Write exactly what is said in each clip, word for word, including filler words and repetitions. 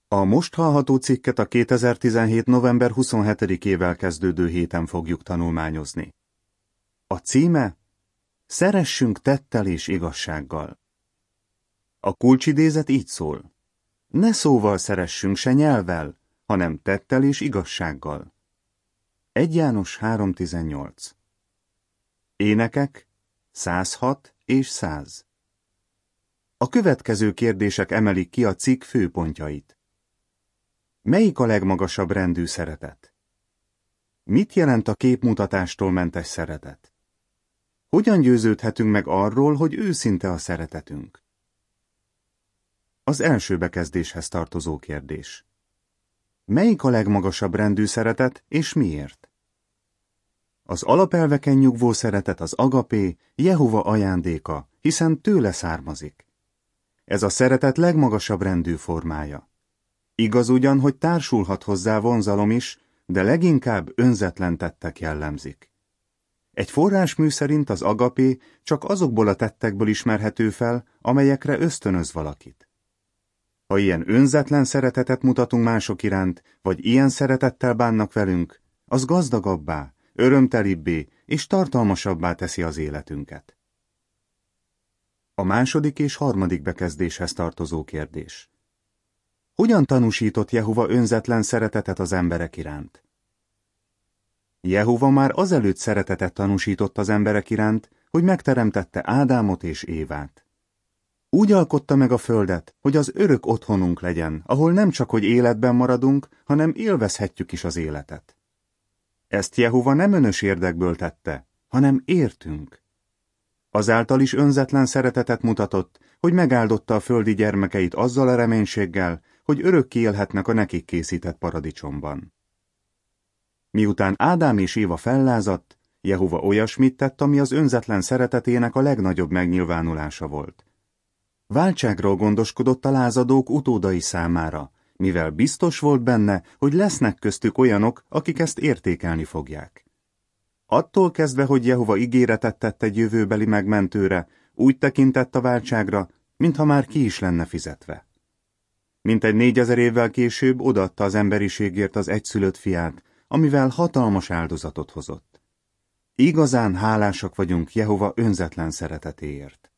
A most hallható cikket a kétezer-tizenhét. november huszonhetedikével kezdődő héten fogjuk tanulmányozni. A címe: Szeressünk tettel és igazsággal. A kulcsidézet így szól: ne szóval szeressünk, se nyelvvel, hanem tettel és igazsággal. egy János három tizennyolc. Énekek százhat és száz. A következő kérdések emelik ki a cikk főpontjait. Melyik a legmagasabb rendű szeretet? Mit jelent a képmutatástól mentes szeretet? Hogyan győződhetünk meg arról, hogy őszinte a szeretetünk? Az első bekezdéshez tartozó kérdés. Melyik a legmagasabb rendű szeretet, és miért? Az alapelveken nyugvó szeretet az agapé, Jehova ajándéka, hiszen tőle származik. Ez a szeretet legmagasabb rendű formája. Igaz ugyan, hogy társulhat hozzá vonzalom is, de leginkább önzetlen tettek jellemzik. Egy forrásmű szerint az agapé csak azokból a tettekből ismerhető fel, amelyekre ösztönöz valakit. Ha ilyen önzetlen szeretetet mutatunk mások iránt, vagy ilyen szeretettel bánnak velünk, az gazdagabbá, örömtelibbé és tartalmasabbá teszi az életünket. A második és harmadik bekezdéshez tartozó kérdés. Hogyan tanúsított Jehova önzetlen szeretetet az emberek iránt? Jehova már azelőtt szeretetet tanúsított az emberek iránt, hogy megteremtette Ádámot és Évát. Úgy alkotta meg a földet, hogy az örök otthonunk legyen, ahol nem csak hogy életben maradunk, hanem élvezhetjük is az életet. Ezt Jehova nem önös érdekből tette, hanem értünk. Azáltal is önzetlen szeretetet mutatott, hogy megáldotta a földi gyermekeit azzal a reménységgel, hogy örökké élhetnek a nekik készített paradicsomban. Miután Ádám és Éva fellázadt, Jehova olyasmit tett, ami az önzetlen szeretetének a legnagyobb megnyilvánulása volt. Váltságról gondoskodott a lázadók utódai számára, mivel biztos volt benne, hogy lesznek köztük olyanok, akik ezt értékelni fogják. Attól kezdve, hogy Jehova ígéretet tett egy jövőbeli megmentőre, úgy tekintett a váltságra, mintha már ki is lenne fizetve. Mintegy négyezer évvel később odaadta az emberiségért az egyszülött fiát, amivel hatalmas áldozatot hozott. Igazán hálásak vagyunk Jehova önzetlen szeretetéért.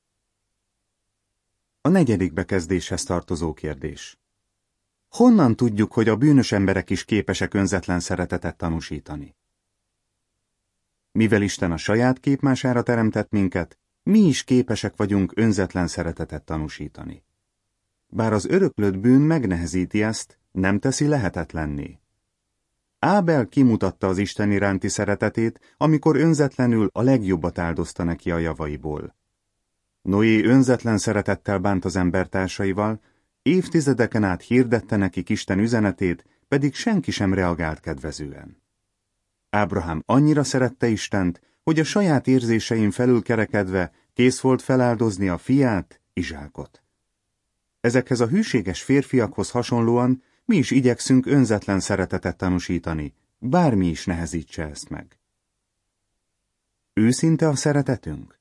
A negyedik bekezdéshez tartozó kérdés. Honnan tudjuk, hogy a bűnös emberek is képesek önzetlen szeretetet tanúsítani? Mivel Isten a saját képmására teremtett minket, mi is képesek vagyunk önzetlen szeretetet tanúsítani. Bár az öröklött bűn megnehezíti ezt, nem teszi lehetetlenné. Ábel kimutatta az Isten iránti szeretetét, amikor önzetlenül a legjobbat áldozta neki a javaiból. Noé önzetlen szeretettel bánt az embertársaival, évtizedeken át hirdette nekik Isten üzenetét, pedig senki sem reagált kedvezően. Ábrahám annyira szerette Istent, hogy a saját érzésein felül kerekedve kész volt feláldozni a fiát, Izsákot. Ezekhez a hűséges férfiakhoz hasonlóan mi is igyekszünk önzetlen szeretetet tanúsítani, bármi is nehezítse ezt meg. Őszinte a szeretetünk?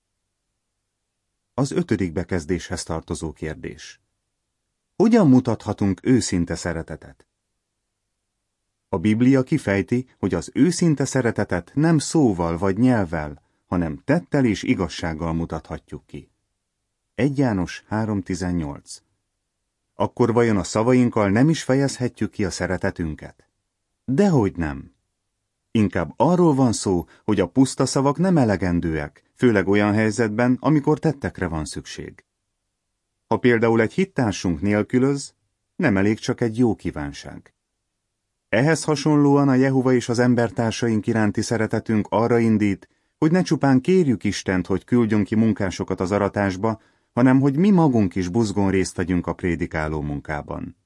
Az ötödik bekezdéshez tartozó kérdés. Hogyan mutathatunk őszinte szeretetet? A Biblia kifejti, hogy az őszinte szeretetet nem szóval vagy nyelvvel, hanem tettel és igazsággal mutathatjuk ki. egy János három tizennyolc. Akkor vajon a szavainkkal nem is fejezhetjük ki a szeretetünket? Dehogy nem. Inkább arról van szó, hogy a puszta szavak nem elegendőek, főleg olyan helyzetben, amikor tettekre van szükség. Ha például egy hittársunk nélkülöz, nem elég csak egy jó kívánság. Ehhez hasonlóan a Jehova és az embertársaink iránti szeretetünk arra indít, hogy ne csupán kérjük Istent, hogy küldjön ki munkásokat az aratásba, hanem hogy mi magunk is buzgón részt vegyünk a prédikáló munkában.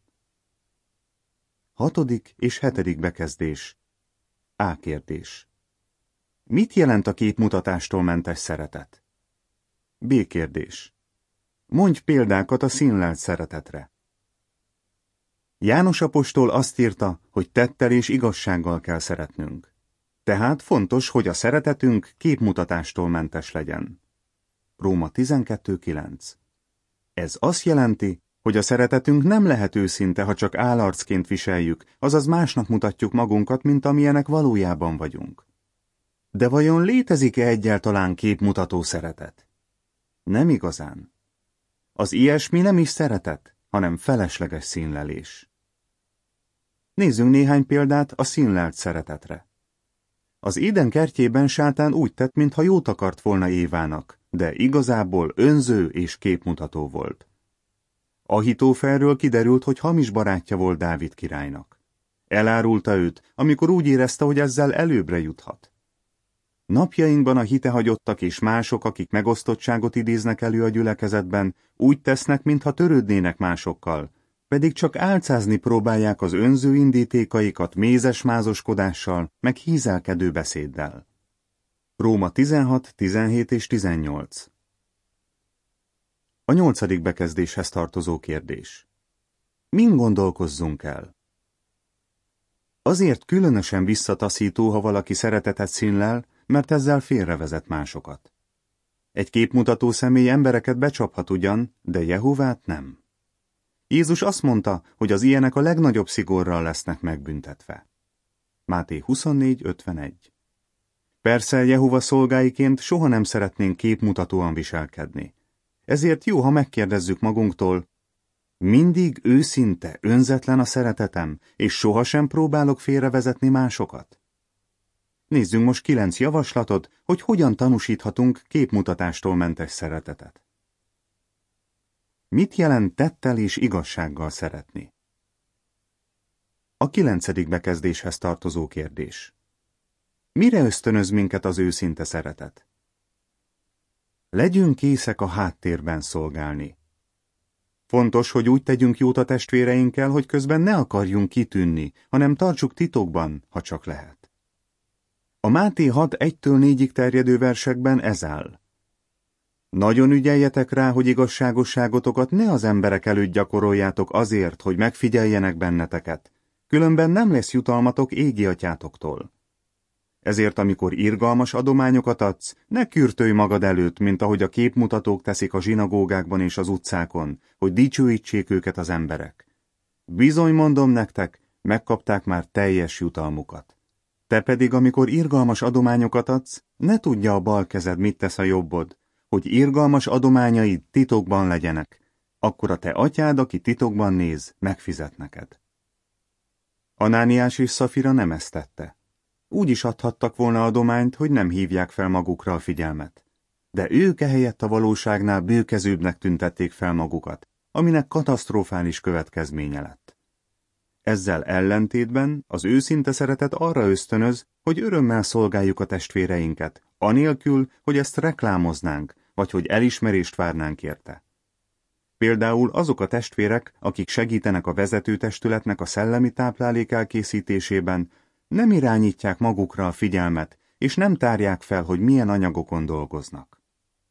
Hatodik és hetedik bekezdés. A kérdés. Mit jelent a képmutatástól mentes szeretet? B kérdés. Mondj példákat a színlelt szeretetre. János apostol azt írta, hogy tettel és igazsággal kell szeretnünk. Tehát fontos, hogy a szeretetünk képmutatástól mentes legyen. Róma tizenkettő kilenc. Ez azt jelenti, hogy a szeretetünk nem lehet őszinte, ha csak állarcként viseljük, azaz másnak mutatjuk magunkat, mint amilyenek valójában vagyunk. De vajon létezik-e egyáltalán képmutató szeretet? Nem igazán. Az ilyesmi nem is szeretet, hanem felesleges színlelés. Nézzünk néhány példát a színlelt szeretetre. Az Éden kertjében Sátán úgy tett, mintha jót akart volna Évának, de igazából önző és képmutató volt. Ahitófelről kiderült, hogy hamis barátja volt Dávid királynak. Elárulta őt, amikor úgy érezte, hogy ezzel előbbre juthat. Napjainkban a hitehagyottak és mások, akik megosztottságot idéznek elő a gyülekezetben, úgy tesznek, mintha törődnének másokkal, pedig csak álcázni próbálják az önző indítékaikat mézes mázoskodással, meg hízelkedő beszéddel. Róma tizenhat, tizenhét és tizennyolc. A nyolcadik bekezdéshez tartozó kérdés. Min gondolkozzunk el? Azért különösen visszataszító, ha valaki szeretetet színlel, mert ezzel félrevezet másokat. Egy képmutató személy embereket becsaphat ugyan, de Jehovát nem. Jézus azt mondta, hogy az ilyenek a legnagyobb szigorral lesznek megbüntetve. Máté huszonnégy ötvenegy. Persze Jehova szolgáiként soha nem szeretnénk képmutatóan viselkedni. Ezért jó, ha megkérdezzük magunktól, mindig őszinte, önzetlen a szeretetem, és sohasem próbálok félrevezetni másokat? Nézzünk most kilenc javaslatot, hogy hogyan tanúsíthatunk képmutatástól mentes szeretetet. Mit jelent tettel és igazsággal szeretni? A kilencedik bekezdéshez tartozó kérdés. Mire ösztönöz minket az őszinte szeretet? Legyünk készek a háttérben szolgálni. Fontos, hogy úgy tegyünk jót a testvéreinkkel, hogy közben ne akarjunk kitűnni, hanem tartsuk titokban, ha csak lehet. A Máté hat egytől négyig terjedő versekben ez áll. Nagyon ügyeljetek rá, hogy igazságosságotokat ne az emberek előtt gyakoroljátok azért, hogy megfigyeljenek benneteket, különben nem lesz jutalmatok égi atyátoktól. Ezért, amikor irgalmas adományokat adsz, ne kürtölj magad előtt, mint ahogy a képmutatók teszik a zsinagógákban és az utcákon, hogy dicsőítsék őket az emberek. Bizony mondom nektek, megkapták már teljes jutalmukat. Te pedig, amikor irgalmas adományokat adsz, ne tudja a bal kezed, mit tesz a jobbod, hogy irgalmas adományaid titokban legyenek, akkor a te atyád, aki titokban néz, megfizet neked. Anániás és Szafira nem ezt tette. Úgy is adhattak volna adományt, hogy nem hívják fel magukra a figyelmet. De ők ehelyett a valóságnál bőkezőbbnek tüntették fel magukat, aminek katasztrofális következménye lett. Ezzel ellentétben az őszinte szeretet arra ösztönöz, hogy örömmel szolgáljuk a testvéreinket, anélkül, hogy ezt reklámoznánk, vagy hogy elismerést várnánk érte. Például azok a testvérek, akik segítenek a vezetőtestületnek a szellemi táplálék elkészítésében, nem irányítják magukra a figyelmet, és nem tárják fel, hogy milyen anyagokon dolgoznak.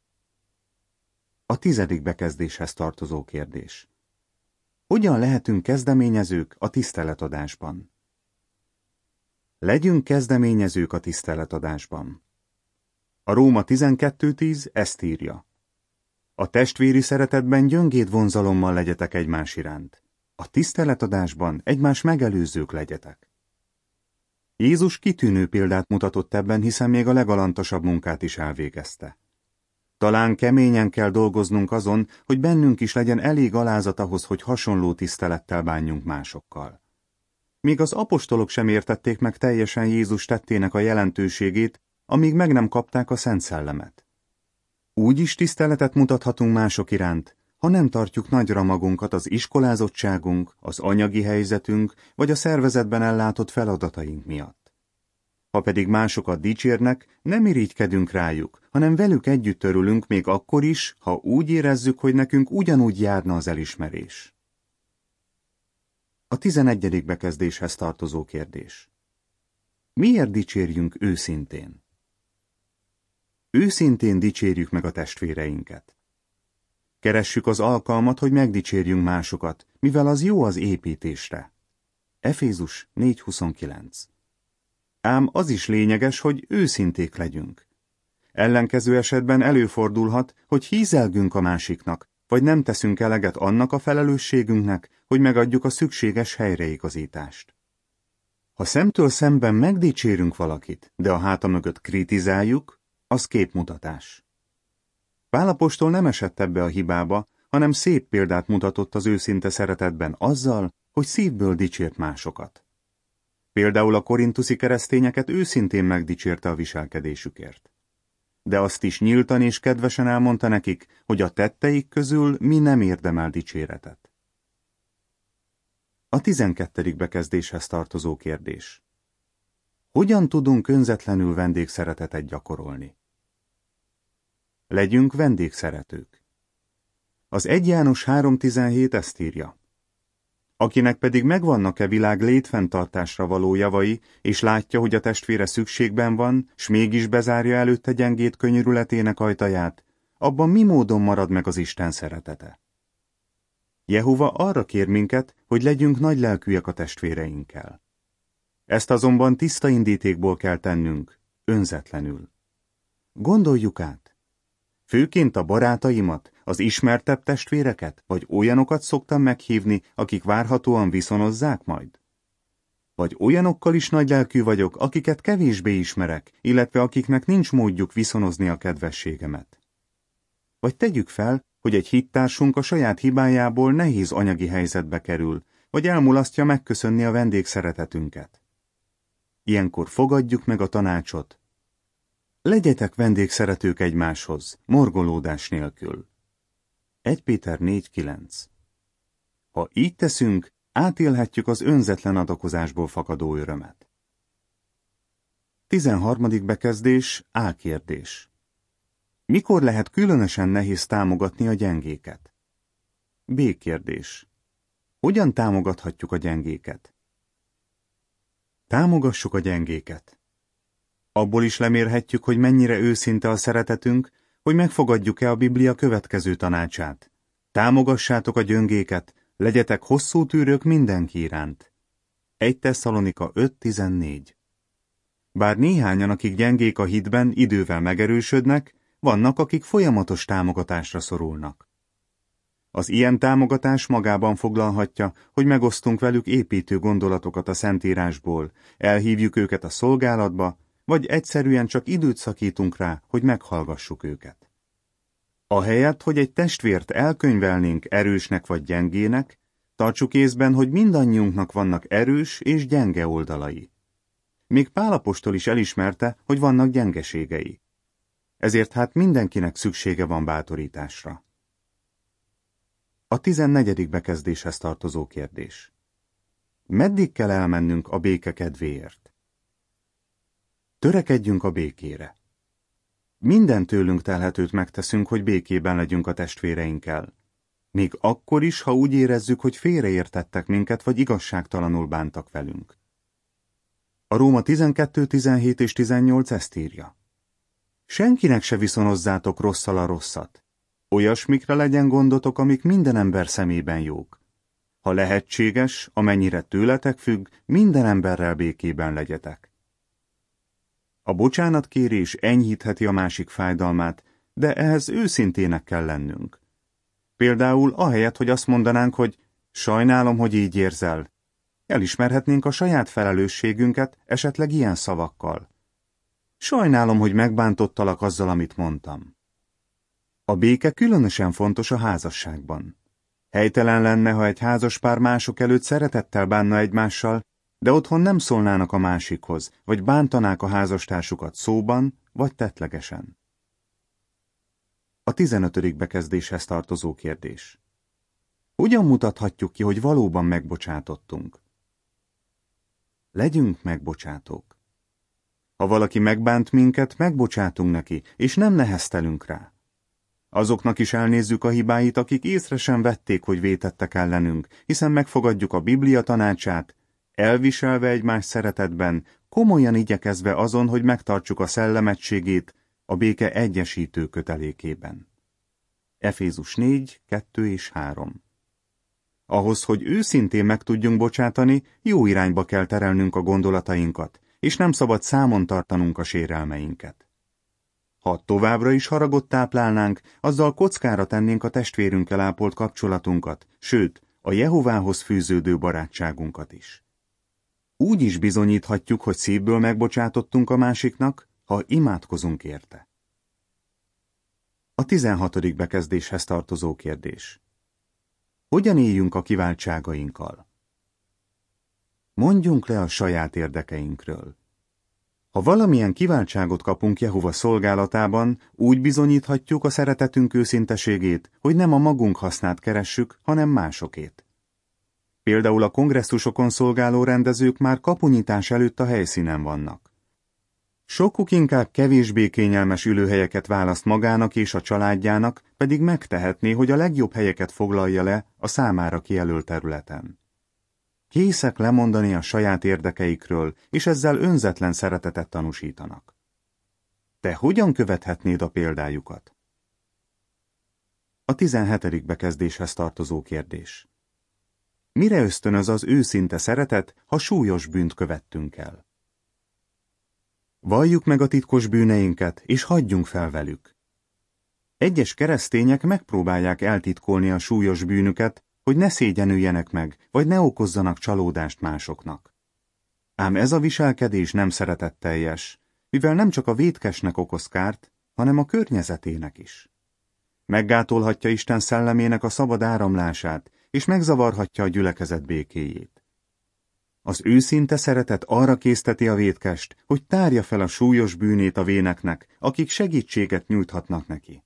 A tizedik bekezdéshez tartozó kérdés. Hogyan lehetünk kezdeményezők a tiszteletadásban? Legyünk kezdeményezők a tiszteletadásban. A Róma tizenkettő tíz ezt írja. A testvéri szeretetben gyöngéd vonzalommal legyetek egymás iránt. A tiszteletadásban egymás megelőzők legyetek. Jézus kitűnő példát mutatott ebben, hiszen még a legalantasabb munkát is elvégezte. Talán keményen kell dolgoznunk azon, hogy bennünk is legyen elég alázat ahhoz, hogy hasonló tisztelettel bánjunk másokkal. Míg az apostolok sem értették meg teljesen Jézus tettének a jelentőségét, amíg meg nem kapták a Szent Szellemet. Úgy is tiszteletet mutathatunk mások iránt, ha nem tartjuk nagyra magunkat az iskolázottságunk, az anyagi helyzetünk, vagy a szervezetben ellátott feladataink miatt. Ha pedig másokat dicsérnek, nem irigykedünk rájuk, hanem velük együtt örülünk még akkor is, ha úgy érezzük, hogy nekünk ugyanúgy járna az elismerés. A tizenegyedik bekezdéshez tartozó kérdés. Miért dicsérjünk őszintén? Őszintén dicsérjük meg a testvéreinket. Keressük az alkalmat, hogy megdicsérjünk másokat, mivel az jó az építésre. Efézus négy huszonkilenc. Ám az is lényeges, hogy őszinték legyünk. Ellenkező esetben előfordulhat, hogy hízelgünk a másiknak, vagy nem teszünk eleget annak a felelősségünknek, hogy megadjuk a szükséges helyreigazítást. Ha szemtől szemben megdicsérünk valakit, de a háta mögött kritizáljuk, az képmutatás. Pál apostol nem esett ebbe a hibába, hanem szép példát mutatott az őszinte szeretetben azzal, hogy szívből dicsért másokat. Például a korintuszi keresztényeket őszintén megdicsérte a viselkedésükért. De azt is nyíltan és kedvesen elmondta nekik, hogy a tetteik közül mi nem érdemel dicséretet. A tizenkettedik bekezdéshez tartozó kérdés. Hogyan tudunk önzetlenül vendégszeretetet gyakorolni? Legyünk vendégszeretők. Az egy János három tizenhét ezt írja. Akinek pedig megvannak-e világ létfenntartásra való javai, és látja, hogy a testvére szükségben van, s mégis bezárja előtte gyengét könyörületének ajtaját, abban mi módon marad meg az Isten szeretete? Jehova arra kér minket, hogy legyünk nagylelkűek a testvéreinkkel. Ezt azonban tiszta indítékból kell tennünk, önzetlenül. Gondoljuk át. Főként a barátaimat, az ismertebb testvéreket, vagy olyanokat szoktam meghívni, akik várhatóan viszonozzák majd? Vagy olyanokkal is nagylelkű vagyok, akiket kevésbé ismerek, illetve akiknek nincs módjuk viszonozni a kedvességemet? Vagy tegyük fel, hogy egy hittársunk a saját hibájából nehéz anyagi helyzetbe kerül, vagy elmulasztja megköszönni a vendégszeretetünket. Ilyenkor fogadjuk meg a tanácsot. Legyetek vendégszeretők egymáshoz, morgolódás nélkül. egy Péter négy kilenc. Ha így teszünk, átélhetjük az önzetlen adakozásból fakadó örömet. tizenharmadik bekezdés, A kérdés. Mikor lehet különösen nehéz támogatni a gyengéket? B kérdés. Hogyan támogathatjuk a gyengéket? Támogassuk a gyengéket. Abból is lemérhetjük, hogy mennyire őszinte a szeretetünk, hogy megfogadjuk-e a Biblia következő tanácsát. Támogassátok a gyöngéket, legyetek hosszú tűrők mindenki iránt. egy Tesszalonika öt tizennégy. Bár néhányan, akik gyengék a hitben, idővel megerősödnek, vannak, akik folyamatos támogatásra szorulnak. Az ilyen támogatás magában foglalhatja, hogy megosztunk velük építő gondolatokat a Szentírásból, elhívjuk őket a szolgálatba, vagy egyszerűen csak időt szakítunk rá, hogy meghallgassuk őket. Ahelyett, hogy egy testvért elkönyvelnénk erősnek vagy gyengének, tartsuk észben, hogy mindannyiunknak vannak erős és gyenge oldalai. Még Pál apostol is elismerte, hogy vannak gyengeségei. Ezért hát mindenkinek szüksége van bátorításra. A tizennegyedik bekezdéshez tartozó kérdés. Meddig kell elmennünk a béke kedvéért? Törekedjünk a békére. Minden tőlünk telhetőt megteszünk, hogy békében legyünk a testvéreinkkel. Még akkor is, ha úgy érezzük, hogy félreértettek minket, vagy igazságtalanul bántak velünk. A Róma tizenkettő tizenhét és tizennyolc ezt írja. Senkinek se viszonozzátok rosszal a rosszat. Olyasmikre legyen gondotok, amik minden ember szemében jók. Ha lehetséges, amennyire tőletek függ, minden emberrel békében legyetek. A bocsánatkérés enyhítheti a másik fájdalmát, de ehhez őszintének kell lennünk. Például ahelyett, hogy azt mondanánk, hogy sajnálom, hogy így érzel, elismerhetnénk a saját felelősségünket, esetleg ilyen szavakkal. Sajnálom, hogy megbántottalak azzal, amit mondtam. A béke különösen fontos a házasságban. Helytelen lenne, ha egy házaspár mások előtt szeretettel bánna egymással, de otthon nem szólnának a másikhoz, vagy bántanák a házastársukat szóban, vagy tettlegesen. A tizenötödik bekezdéshez tartozó kérdés. Hogyan mutathatjuk ki, hogy valóban megbocsátottunk? Legyünk megbocsátók. Ha valaki megbánt minket, megbocsátunk neki, és nem neheztelünk rá. Azoknak is elnézzük a hibáit, akik észre sem vették, hogy vétettek ellenünk, hiszen megfogadjuk a Biblia tanácsát, elviselve egymás szeretetben, komolyan igyekezve azon, hogy megtartsuk a szellemegységét a béke egyesítő kötelékében. Efézus négy, kettő és három. Ahhoz, hogy őszintén meg tudjunk bocsátani, jó irányba kell terelnünk a gondolatainkat, és nem szabad számon tartanunk a sérelmeinket. Ha továbbra is haragot táplálnánk, azzal kockára tennénk a testvérünkkel ápolt kapcsolatunkat, sőt, a Jehovához fűződő barátságunkat is. Úgy is bizonyíthatjuk, hogy szívből megbocsátottunk a másiknak, ha imádkozunk érte. A tizenhatodik bekezdéshez tartozó kérdés. Hogyan éljünk a kiváltságainkkal? Mondjunk le a saját érdekeinkről. Ha valamilyen kiváltságot kapunk Jehova szolgálatában, úgy bizonyíthatjuk a szeretetünk őszinteségét, hogy nem a magunk hasznát keressük, hanem másokét. Például a kongresszusokon szolgáló rendezők már kapunyítás előtt a helyszínen vannak. Sokuk inkább kevésbé kényelmes ülőhelyeket választ magának és a családjának, pedig megtehetné, hogy a legjobb helyeket foglalja le a számára kijelölt területen. Készek lemondani a saját érdekeikről, és ezzel önzetlen szeretetet tanúsítanak. Te hogyan követhetnéd a példájukat? A tizenhetedik bekezdéshez tartozó kérdés. Mire ösztönöz az őszinte szeretet, ha súlyos bűnt követtünk el? Valljuk meg a titkos bűneinket, és hagyjunk fel velük. Egyes keresztények megpróbálják eltitkolni a súlyos bűnüket, hogy ne szégyenüljenek meg, vagy ne okozzanak csalódást másoknak. Ám ez a viselkedés nem szeretetteljes, mivel nem csak a vétkesnek okoz kárt, hanem a környezetének is. Meggátolhatja Isten szellemének a szabad áramlását, és megzavarhatja a gyülekezet békéjét. Az őszinte szeretet arra készteti a vétkest, hogy tárja fel a súlyos bűnét a véneknek, akik segítséget nyújthatnak neki.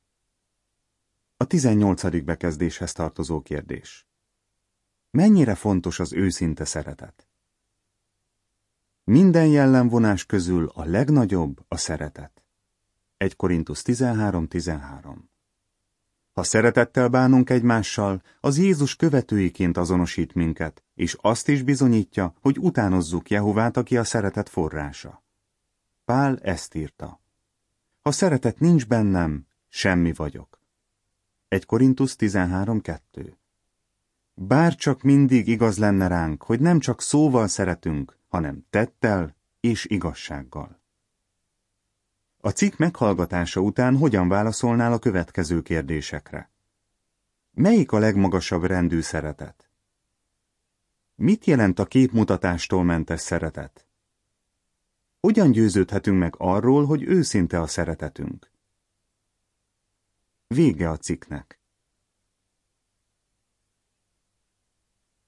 A tizennyolcadik bekezdéshez tartozó kérdés. Mennyire fontos az őszinte szeretet? Minden jellemvonás közül a legnagyobb a szeretet. egy Korintusz tizenhárom tizenhárom. Ha szeretettel bánunk egymással, az Jézus követőiként azonosít minket, és azt is bizonyítja, hogy utánozzuk Jehovát, aki a szeretet forrása. Pál ezt írta. Ha szeretet nincs bennem, semmi vagyok. egy Korintusz tizenhárom kettő. Bárcsak mindig igaz lenne ránk, hogy nem csak szóval szeretünk, hanem tettel és igazsággal. A cikk meghallgatása után hogyan válaszolnál a következő kérdésekre? Melyik a legmagasabb rendű szeretet? Mit jelent a képmutatástól mentes szeretet? Hogyan győződhetünk meg arról, hogy őszinte a szeretetünk? Vége a cikknek.